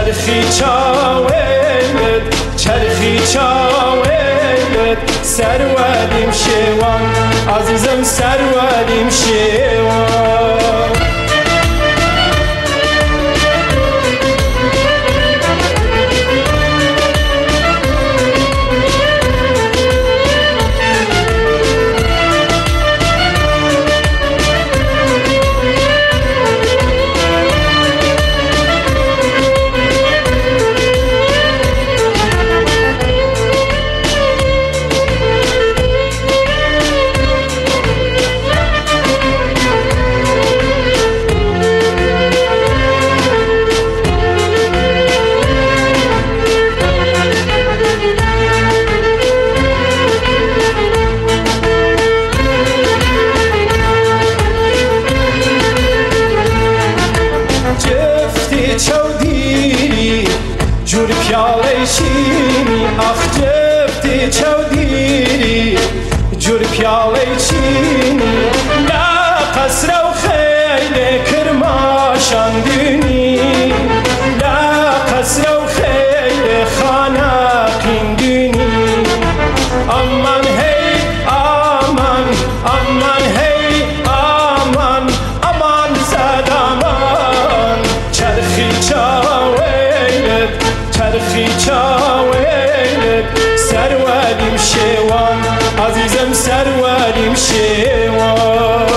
چرخی چاویلت سرودیم شیوان عزیزم سرودیم شیوان جور پیاله چینی آخ جفتی چودیری جور پیاله چینی لا قصر و خیلی کرماشان دونی لا قصر و خیلی خانقین دونی امان هی امان امان هی امان امان زد امان چرخی چاویلت سرودیم شیوان عزیزم سرودیم شیوان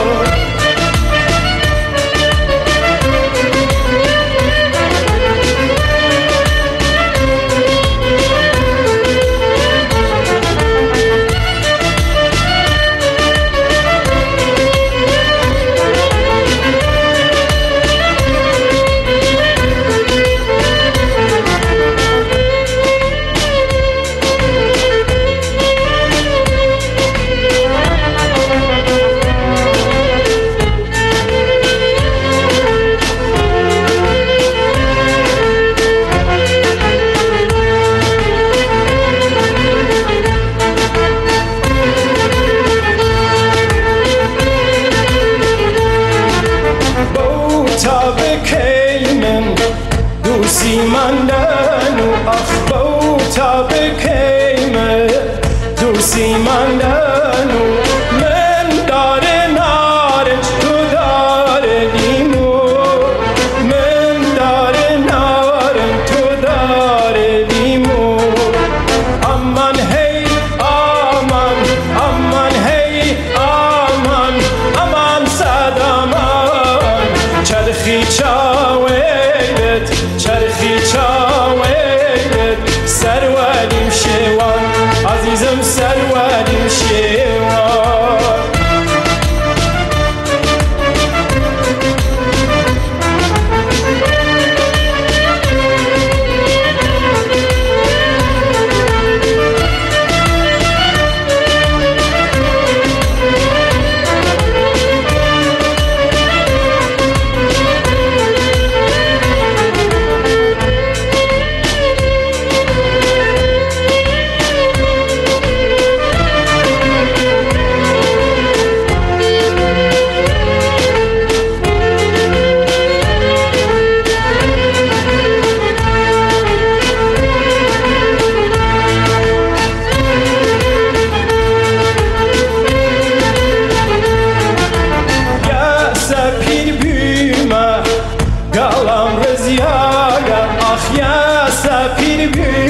دوسی ماندنو آخ بوتا بکیمه دوسی ماندنو من داره نارنج تو داره لیمو من داره نارنج تو داره لیمو امان هی امان امان هی امان امان صد امان چرخی چاویلت سرودیم شیوان عزیزم سرودیم شیوان Galam rızyaga ah ya sapir